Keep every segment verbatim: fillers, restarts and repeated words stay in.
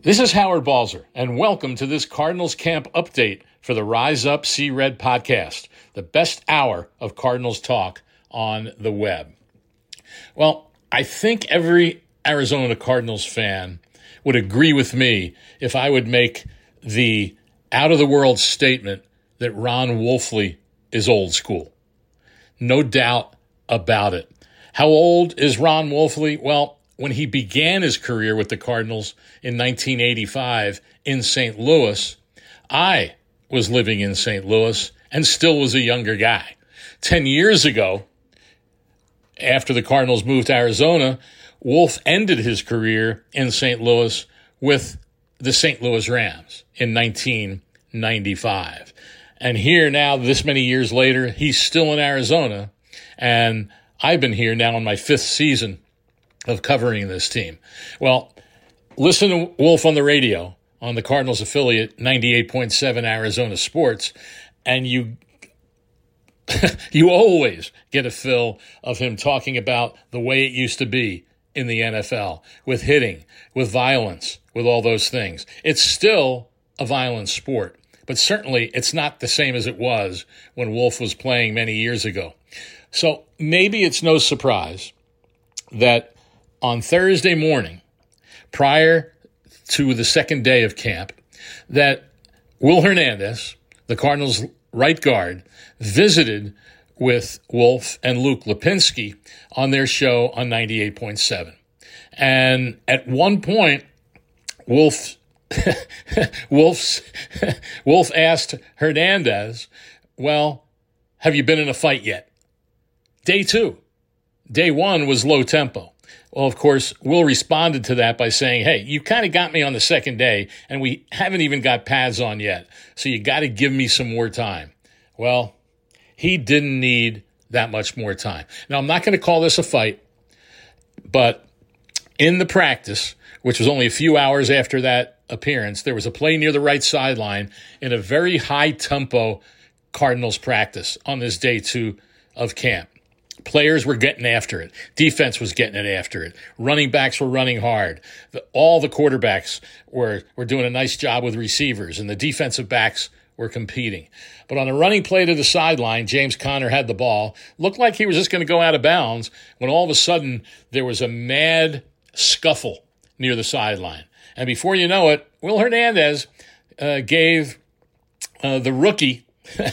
This is Howard Balzer, and welcome to this Cardinals camp update for the Rise Up See Red podcast, the best hour of Cardinals talk on the web. Well, I think every Arizona Cardinals fan would agree with me if I would make the out-of-the-world statement that Ron Wolfley is old school. No doubt about it. How old is Ron Wolfley? Well, when he began his career with the Cardinals in nineteen eighty-five in Saint Louis, I was living in Saint Louis and still was a younger guy. Ten years ago, after the Cardinals moved to Arizona, Wolf ended his career in Saint Louis with the Saint Louis Rams in nineteen ninety-five. And here now, this many years later, he's still in Arizona, and I've been here now in my fifth season of covering this team. Well, listen to Wolf on the radio on the Cardinals affiliate ninety-eight point seven Arizona Sports, and you you always get a fill of him talking about the way it used to be in the N F L, with hitting, with violence, with all those things. It's still a violent sport, but certainly it's not the same as it was when Wolf was playing many years ago. So maybe it's no surprise that on Thursday morning, prior to the second day of camp, that Will Hernandez, the Cardinals' right guard, visited with Wolf and Luke Lipinski on their show on ninety-eight point seven. And at one point, Wolf Wolf's, Wolf asked Hernandez, well, have you been in a fight yet? Day two. Day one was low tempo. Well, of course, Will responded to that by saying, hey, you kind of got me on the second day, and we haven't even got pads on yet, so you got to give me some more time. Well, he didn't need that much more time. Now, I'm not going to call this a fight, but in the practice, which was only a few hours after that appearance, there was a play near the right sideline in a very high-tempo Cardinals practice on this day two of camp. Players were getting after it. Defense was getting it after it. Running backs were running hard. The, all the quarterbacks were, were doing a nice job with receivers, and the defensive backs were competing. But on a running play to the sideline, James Conner had the ball. Looked like he was just going to go out of bounds when all of a sudden there was a mad scuffle near the sideline. And before you know it, Will Hernandez uh, gave uh, the rookie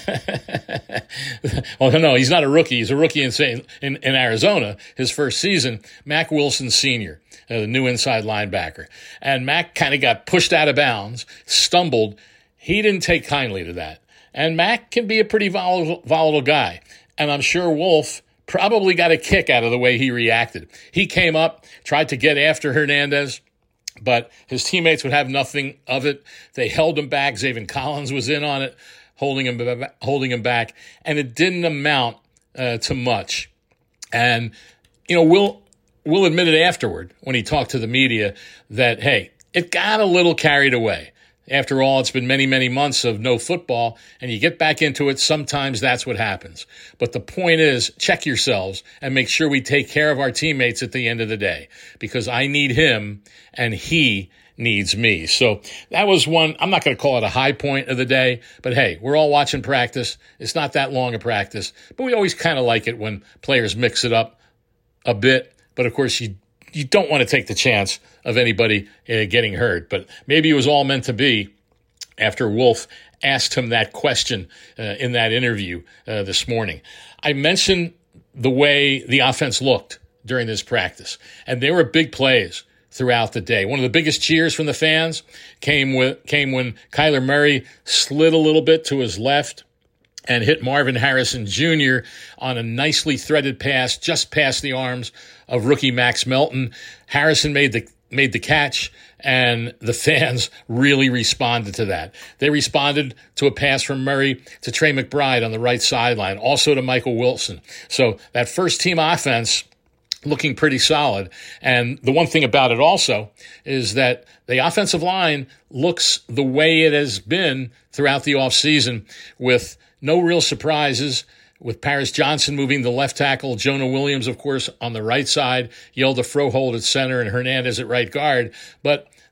well, no, he's not a rookie. He's a rookie in, in, in Arizona, his first season, Mack Wilson Senior, uh, the new inside linebacker. And Mack kind of got pushed out of bounds, stumbled. He didn't take kindly to that. And Mack can be a pretty volatile, volatile guy. And I'm sure Wolf probably got a kick out of the way he reacted. He came up, tried to get after Hernandez, but his teammates would have nothing of it. They held him back. Zaven Collins was in on it, holding him holding him back, and it didn't amount uh, to much. And, you know, Will, Will admitted afterward when he talked to the media that, hey, it got a little carried away. After all, it's been many, many months of no football, and you get back into it, sometimes that's what happens. But the point is, check yourselves and make sure we take care of our teammates at the end of the day, because I need him, and he needs me. So that was one, I'm not going to call it a high point of the day, but hey, we're all watching practice. It's not that long a practice, but we always kind of like it when players mix it up a bit. But of course, you you don't want to take the chance of anybody uh, getting hurt. But maybe it was all meant to be after Wolf asked him that question uh, in that interview uh, this morning. I mentioned the way the offense looked during this practice, and there were big plays throughout the day. One of the biggest cheers from the fans came with came when Kyler Murray slid a little bit to his left and hit Marvin Harrison Junior on a nicely threaded pass just past the arms of rookie Max Melton. Harrison made the made the catch, and the fans really responded to that. They responded to a pass from Murray to Trey McBride on the right sideline, also to Michael Wilson. So that first team offense looking pretty solid. And the one thing about it also is that the offensive line looks the way it has been throughout the offseason, with no real surprises, with Paris Johnson moving the left tackle, Jonah Williams, of course, on the right side, Yelda Froholt at center, and Hernandez at right guard. But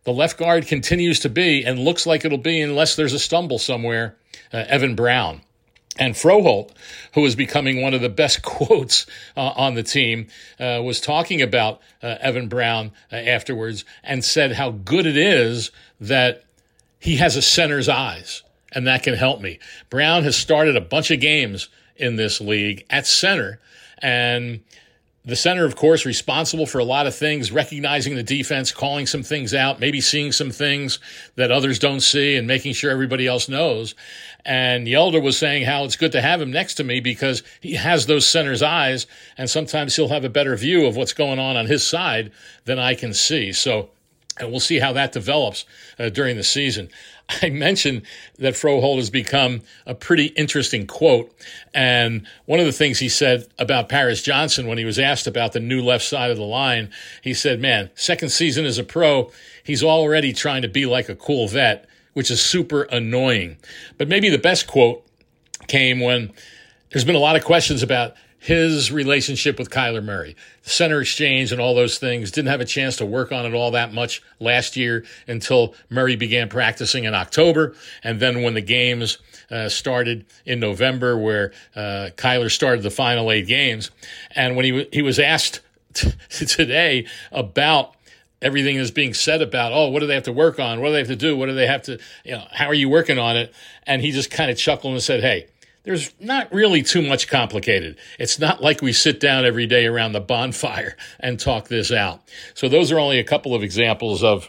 the left guard continues to be, and looks like it'll be unless there's a stumble somewhere, uh, Evan Brown. And Froholt, who is becoming one of the best quotes uh, on the team, uh, was talking about uh, Evan Brown uh, afterwards and said how good it is that he has a center's eyes, and that can help me. Brown has started a bunch of games in this league at center, and the center, of course, responsible for a lot of things, recognizing the defense, calling some things out, maybe seeing some things that others don't see and making sure everybody else knows. And Yelder was saying how it's good to have him next to me because he has those center's eyes, and sometimes he'll have a better view of what's going on on his side than I can see. So and we'll see how that develops uh, during the season. I mentioned that Froholt has become a pretty interesting quote. And one of the things he said about Paris Johnson when he was asked about the new left side of the line, he said, man, second season as a pro, he's already trying to be like a cool vet, which is super annoying. But maybe the best quote came when there's been a lot of questions about his relationship with Kyler Murray, the center exchange and all those things. Didn't have a chance to work on it all that much last year until Murray began practicing in October. And then when the games uh, started in November, where uh, Kyler started the final eight games. And when he, w- he was asked t- today about everything that's being said about, oh, what do they have to work on? What do they have to do? What do they have to, you know, how are you working on it? And he just kind of chuckled and said, hey, there's not really too much complicated. It's not like we sit down every day around the bonfire and talk this out. So those are only a couple of examples of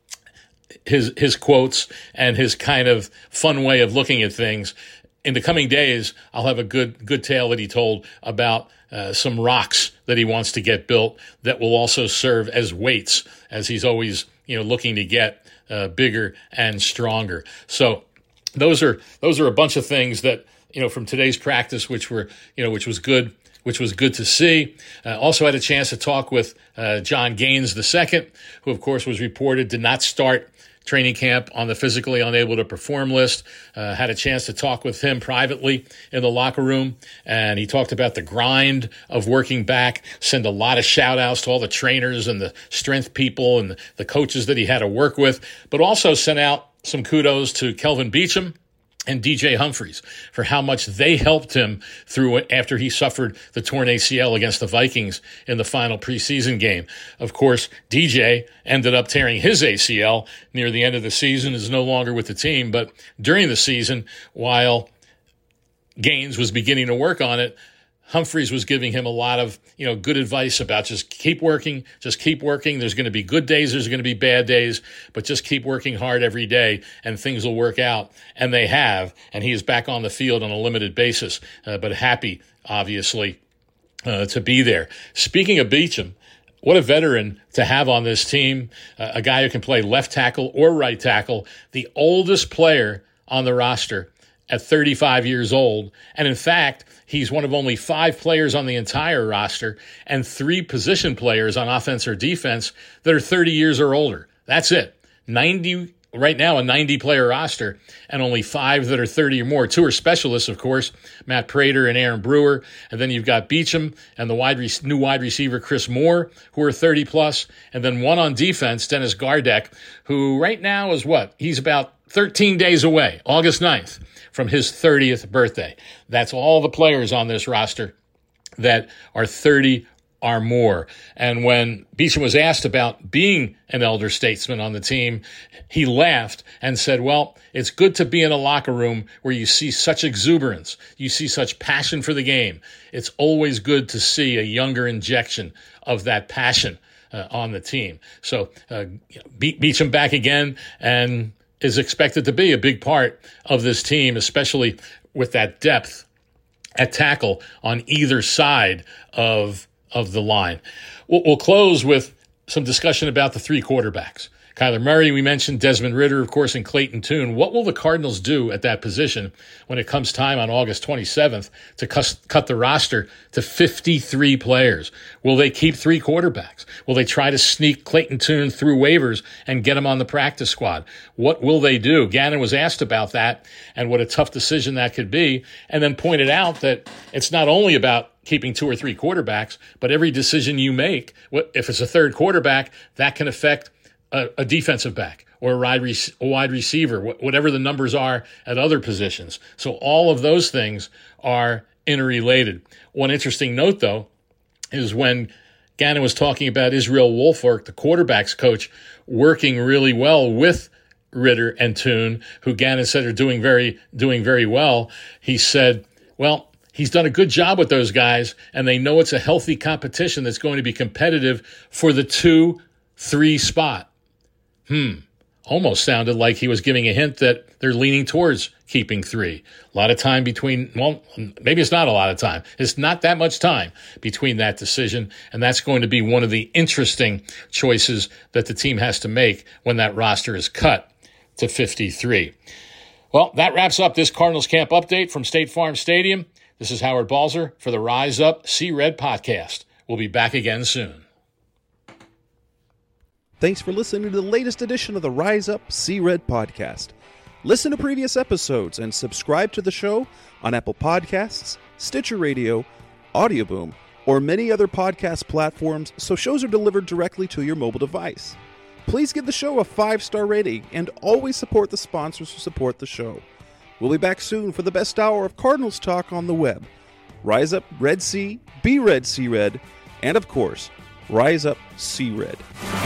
his his quotes and his kind of fun way of looking at things. In the coming days, I'll have a good good tale that he told about uh, some rocks that he wants to get built that will also serve as weights, as he's always, you know, looking to get uh, bigger and stronger. So those are those are a bunch of things that, you know, from today's practice, which were, you know, which was good, which was good to see. Uh, also had a chance to talk with uh, John Gaines the second, who, of course, was reported did not start training camp on the physically unable to perform list. Uh, had a chance to talk with him privately in the locker room, and he talked about the grind of working back, send a lot of shout outs to all the trainers and the strength people and the, the coaches that he had to work with, but also sent out some kudos to Kelvin Beachum and D J Humphries for how much they helped him through it after he suffered the torn A C L against the Vikings in the final preseason game. Of course, D J ended up tearing his A C L near the end of the season, is no longer with the team. But during the season, while Gaines was beginning to work on it, Humphries was giving him a lot of, you know, good advice about just keep working, just keep working. There's going to be good days, there's going to be bad days, but just keep working hard every day and things will work out. And they have, and he is back on the field on a limited basis, uh, but happy, obviously, uh, to be there. Speaking of Beachum, what a veteran to have on this team, uh, a guy who can play left tackle or right tackle, the oldest player on the roster at thirty-five years old. And in fact, he's one of only five players on the entire roster and three position players on offense or defense that are thirty years or older. That's it. ninety right now, a ninety-player roster, and only five that are thirty or more. Two are specialists, of course, Matt Prater and Aaron Brewer. And then you've got Beachum and the wide re- new wide receiver Chris Moore, who are thirty plus. And then one on defense, Dennis Gardeck, who right now is what? He's about thirteen days away, August ninth, from his thirtieth birthday. That's all the players on this roster that are thirty or more. And when Beachum was asked about being an elder statesman on the team, he laughed and said, well, it's good to be in a locker room where you see such exuberance, you see such passion for the game. It's always good to see a younger injection of that passion uh, on the team. So uh, Be- Beachum back again, and is expected to be a big part of this team, especially with that depth at tackle on either side of of the line. We'll, we'll close with some discussion about the three quarterbacks. Kyler Murray, we mentioned, Desmond Ridder, of course, and Clayton Tune. What will the Cardinals do at that position when it comes time on August twenty-seventh to cut, cut the roster to fifty-three players? Will they keep three quarterbacks? Will they try to sneak Clayton Tune through waivers and get him on the practice squad? What will they do? Gannon was asked about that and what a tough decision that could be, and then pointed out that it's not only about keeping two or three quarterbacks, but every decision you make, if it's a third quarterback, that can affect a, a defensive back or a wide, rec- a wide receiver, wh- whatever the numbers are at other positions. So all of those things are interrelated. One interesting note, though, is when Gannon was talking about Israel Wolfork, the quarterback's coach, working really well with Ridder and Tune, who Gannon said are doing very, doing very well. He said, well, he's done a good job with those guys, and they know it's a healthy competition that's going to be competitive for the two, three spot. Hmm. Almost sounded like he was giving a hint that they're leaning towards keeping three. A lot of time between, well, maybe it's not a lot of time. It's not that much time between that decision, and that's going to be one of the interesting choices that the team has to make when that roster is cut to fifty-three. Well, that wraps up this Cardinals Camp update from State Farm Stadium. This is Howard Balzer for the Rise Up See Red podcast. We'll be back again soon. Thanks for listening to the latest edition of the Rise Up See Red podcast. Listen to previous episodes and subscribe to the show on Apple Podcasts, Stitcher Radio, Audioboom, or many other podcast platforms so shows are delivered directly to your mobile device. Please give the show a five-star rating and always support the sponsors who support the show. We'll be back soon for the best hour of Cardinals talk on the web. Rise up, Red Sea, be Red, See Red, and of course, Rise Up, See Red.